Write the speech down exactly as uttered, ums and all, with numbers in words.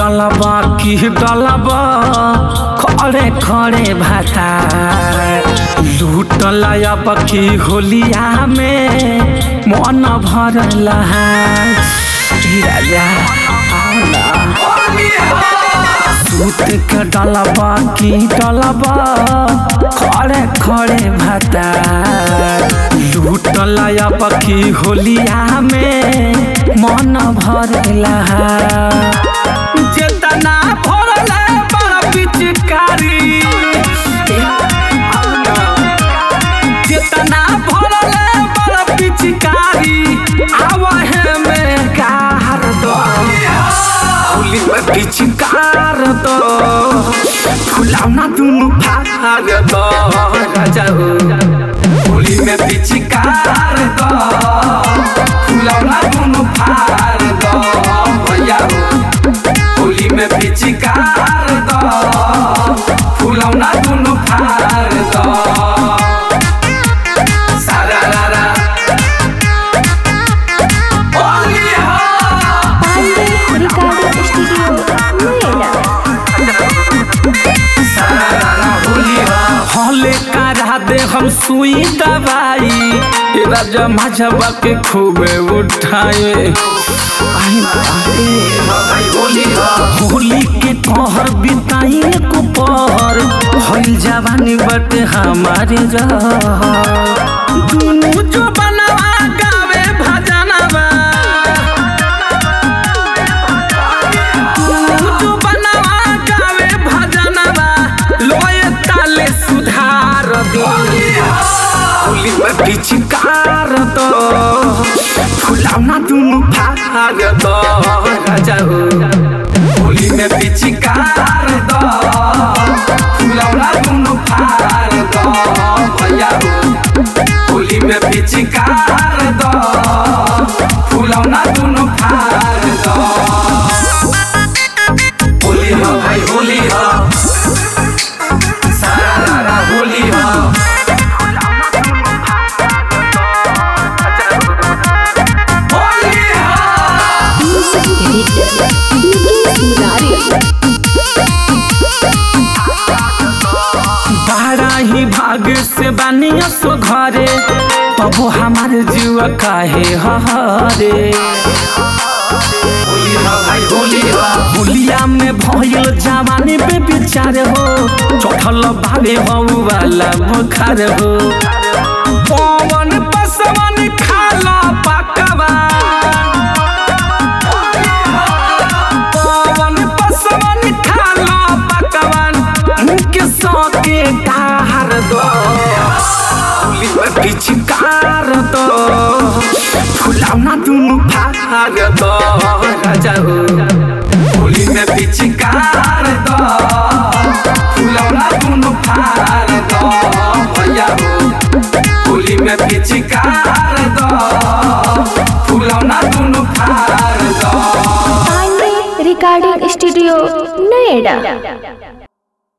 डलबा की डलबा खड़े खड़े भाता लूटल अब की होलिया में मन भरला राजा सूत के डलबा की डलबा खड़े खड़े भाता लूटल अब की होलिया में मन भरला जेतना भरला बड़ा पिचकारी जेतना भरला बड़ा पिचकारी आवाहे में कार दो होली में पिचकार दो फुलावना दुनु फार दो राजा होली में पिचकार दो फुलावना दुनु फार दो भैया होली में पिचकार दो फुलावना दुनु फार दो सारा रारा होली रिकॉर्डिंग स्टूडियो सारा रारा होली हले करा दे हम सुई दवाई राजा माझबा के खूबे उठाए होली के कहर बिताई को पहर हईल जवानी बटे हमारे दुनू जो बनवा गावे भजनवा दुनू जो बनवा गावे भजनवा लोए ताले सुधार दो होली में पिचकार दो फुलावना दुनु फार दो राजा होली में पिचकार दो फुलावना दुनु फार दो भैया होली में पिचकार दो फुलावना दुनु फार दो होली हो भाई होली हो सारा रारा होली हो बड़ा ही भाग्य से बानिया सो घरे तबो हमारे जीव काहे हरे होलिया में भयल जवानी पे विचार हो चढ़ल भावे हो वाला बुखार हो पवन पसवन खाला पकवा पवन पसवन खाला पकवान उनके सौके डार दो पिचकार दो फुलावना दुनु फार दो राजा होली में पिचकार दो फुलावना दुनु फार दो भैया होली में पिचकार दो फुलावना दुनु फार दो रिकॉर्डिंग स्टूडियो नोएडा।